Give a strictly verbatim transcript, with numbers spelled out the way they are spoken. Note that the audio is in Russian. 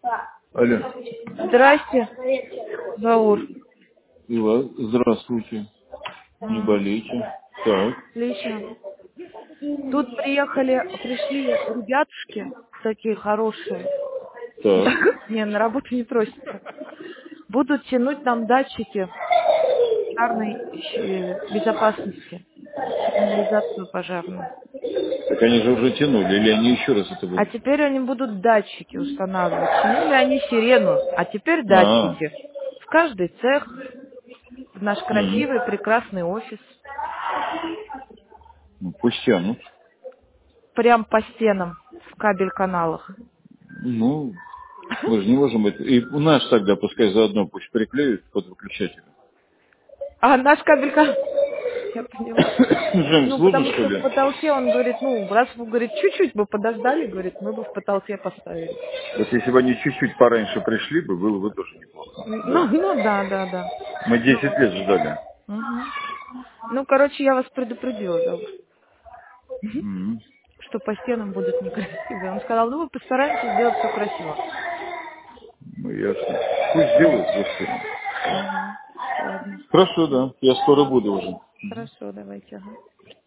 Алло. Здрасте, Заур. И вас. Здравствуйте. Не М, болейте. Так. Отлично. Тут приехали, пришли ребятушки такие хорошие. Так. Не, на работу не просятся. Будут тянуть нам датчики пожарной э, безопасности, сигнализацию пожарную. Так они же уже тянули, или они еще раз это А будут? теперь они будут датчики устанавливать. Тянули они сирену, а теперь А, датчики. В каждый цех, в наш м. красивый, прекрасный офис. Ну, пусть тянут. Прям по стенам, в кабель-каналах. Ну, мы же не можем это. И у нас тогда пускай заодно пусть приклеют под выключателем. А наш кабель-канал... Я поняла. Жень, Ну, сложно, потому что что в ли? потолке он говорит, ну, раз вы, говорит, чуть-чуть бы подождали, говорит, мы бы в потолке поставили. Вот если бы они чуть-чуть пораньше пришли бы, было бы тоже неплохо. Ну, Да. ну да, да, да. Мы десять лет ждали. Мгм. Ну, короче, я вас предупредила, да, М. что по стенам будут некрасивые. Он сказал, ну, мы постараемся сделать все красиво. Ну, ясно. Пусть делают, господи. Угу. Ладно. Хорошо, да. Я скоро буду уже. Хорошо, давайте. Ага.